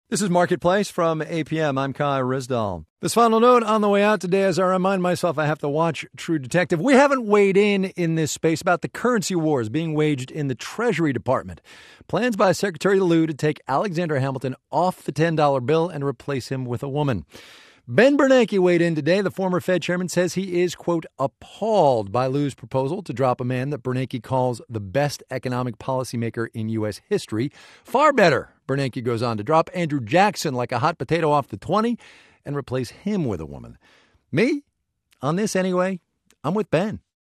This is Marketplace from APM. I'm Kai Rizdal. This final note on the way out today as I remind myself I have to watch True Detective. We haven't weighed in this space about the currency wars being waged in the Treasury Department. Plans by Secretary Lew to take Alexander Hamilton off the $10 bill and replace him with a woman. Ben Bernanke weighed in today. The former Fed chairman says he is, quote, appalled by Lew's proposal to drop a man that Bernanke calls the best economic policymaker in U.S. history. Far better, Bernanke goes on to drop Andrew Jackson like a hot potato off the 20 and replace him with a woman. Me, on this anyway, I'm with Ben.